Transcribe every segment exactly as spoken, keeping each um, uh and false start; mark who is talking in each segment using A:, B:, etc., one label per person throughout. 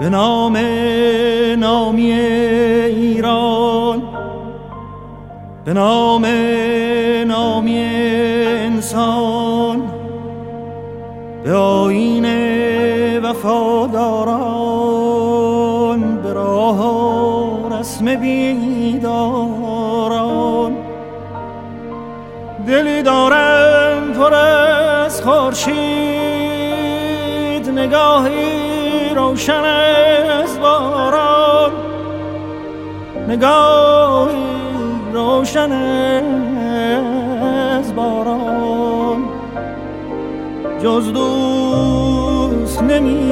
A: به نام نامی ایران، به نام نامی انسان، به آیین وفاداران، به راه و رسم بیداران. دلی دارم پر از خورشید، نگاهی روشن از باران، نگاهی روشن از باران. جز دوست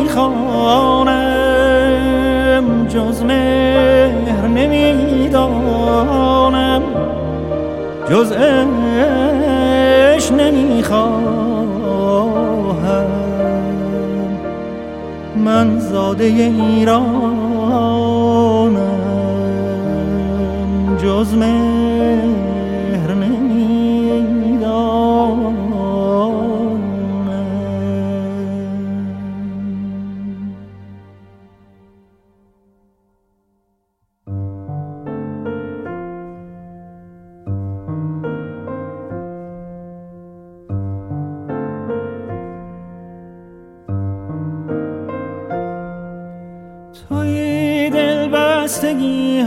A: نمیخوانم، جز مهر نمیدانم، جز عشق نمیخواهم. من زاده ایرانم، جز مهر نمیدانم. توی دل بستگی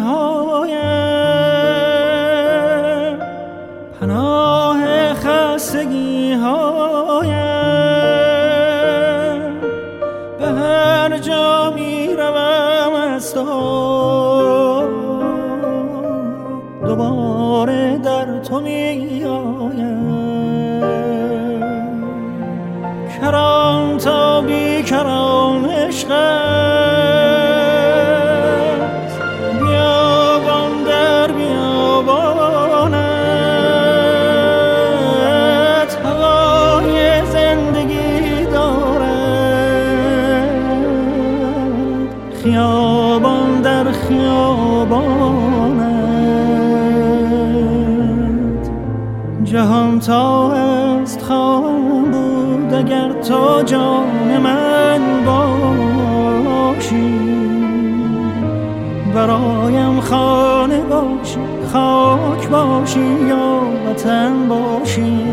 A: هایم، پناه خستگی هایم. به هر جا می روم از تو، دوباره در تو می آیم. کران تا بی کران عشق خیابان در خیابانت. جهان تا است خواهم بود اگر تو جان من باشی. برایم خانه باشی، خاک باشی یا وطن باشی.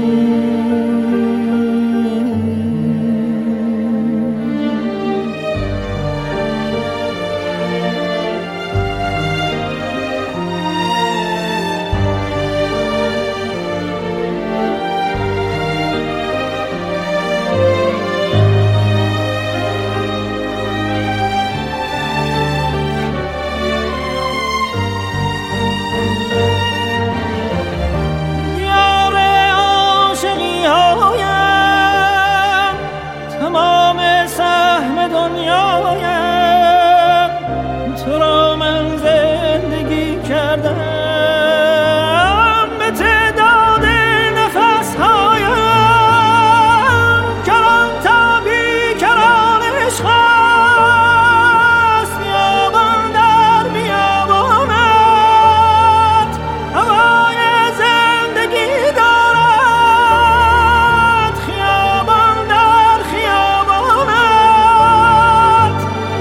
A: تو را من زندگی کردم به تعداد نفس هایم. کران تا بی کران عشق است، بیابان در بیابانت. هوای زندگی دارد، خیابان در خیابانت.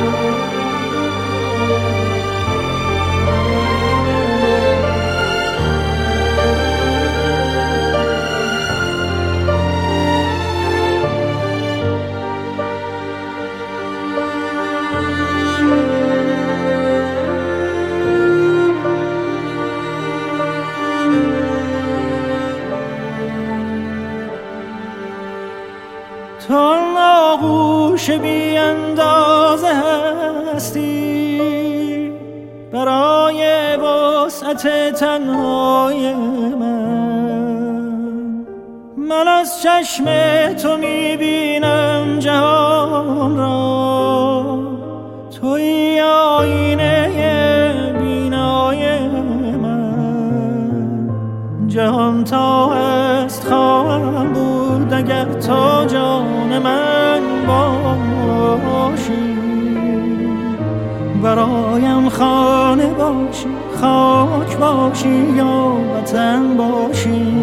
A: تو آغوش بی اندازه هستی برای وسعت تنهای من. من از چشم تو میبینم جهان را، توی آینه بینای من. جهان تا است خواهم بود اگر تو جان من باشی. برایم خانه باشی، خاک باشی یا وطن باشی.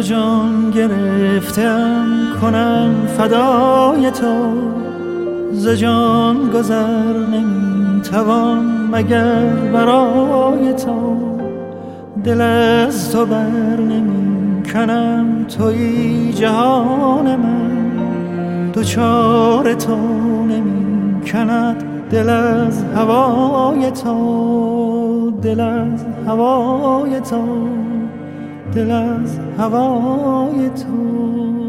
A: جان گرفتم کنم فدای تو، ز جان گذر نمیتوان مگر برای تو. دل از تو بر نمی کنم تویی جهان من، دوچار تو نمی کند دل از هوای تو، دل از هوای تو، دل از هوای تو.